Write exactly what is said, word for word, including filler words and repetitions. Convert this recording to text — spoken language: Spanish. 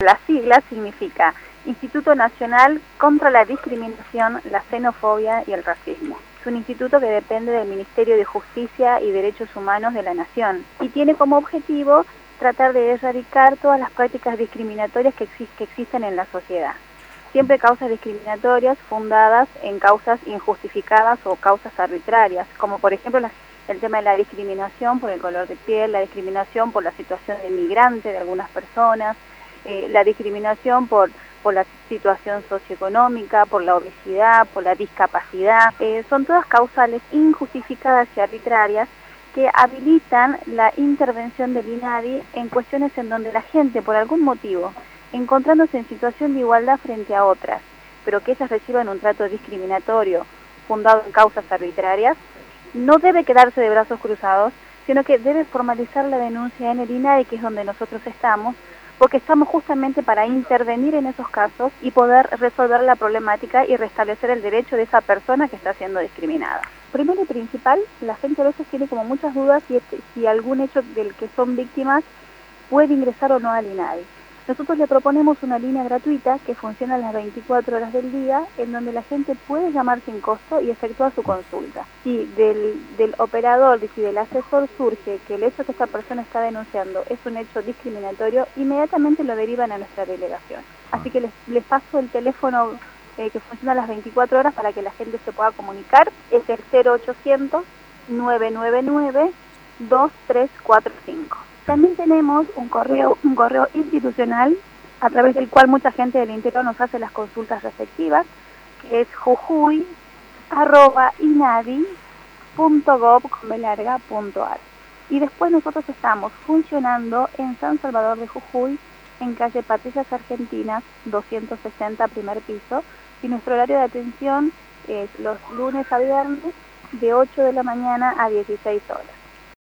la sigla significa Instituto Nacional contra la Discriminación, la Xenofobia y el Racismo. Es un instituto que depende del Ministerio de Justicia y Derechos Humanos de la Nación y tiene como objetivo tratar de erradicar todas las prácticas discriminatorias que, exist que existen en la sociedad. Siempre causas discriminatorias fundadas en causas injustificadas o causas arbitrarias, como por ejemplo la, el tema de la discriminación por el color de piel, la discriminación por la situación de migrante de algunas personas, eh, la discriminación por, por la situación socioeconómica, por la obesidad, por la discapacidad. Eh, son todas causales injustificadas y arbitrarias que habilitan la intervención del INADI en cuestiones en donde la gente, por algún motivo, encontrándose en situación de igualdad frente a otras, pero que ellas reciban un trato discriminatorio fundado en causas arbitrarias, no debe quedarse de brazos cruzados, sino que debe formalizar la denuncia en el INADI, que es donde nosotros estamos, porque estamos justamente para intervenir en esos casos y poder resolver la problemática y restablecer el derecho de esa persona que está siendo discriminada. Primero y principal, la gente a veces tiene como muchas dudas si, si algún hecho del que son víctimas puede ingresar o no al INADI. Nosotros le proponemos una línea gratuita que funciona las veinticuatro horas del día, en donde la gente puede llamar sin costo y efectuar su consulta. Si del, del operador, si del asesor surge que el hecho que esta persona está denunciando es un hecho discriminatorio, inmediatamente lo derivan a nuestra delegación. Así que les, les paso el teléfono eh, que funciona las veinticuatro horas para que la gente se pueda comunicar. Es el cero ochocientos, nueve nueve nueve, dos tres cuatro cinco. También tenemos un correo, un correo institucional a través del cual mucha gente del interior nos hace las consultas respectivas, que es jujuy arroba inadi punto gob punto ar. Y después nosotros estamos funcionando en San Salvador de Jujuy, en calle Patricias Argentinas, doscientos sesenta, primer piso, y nuestro horario de atención es los lunes a viernes de ocho de la mañana a dieciséis horas.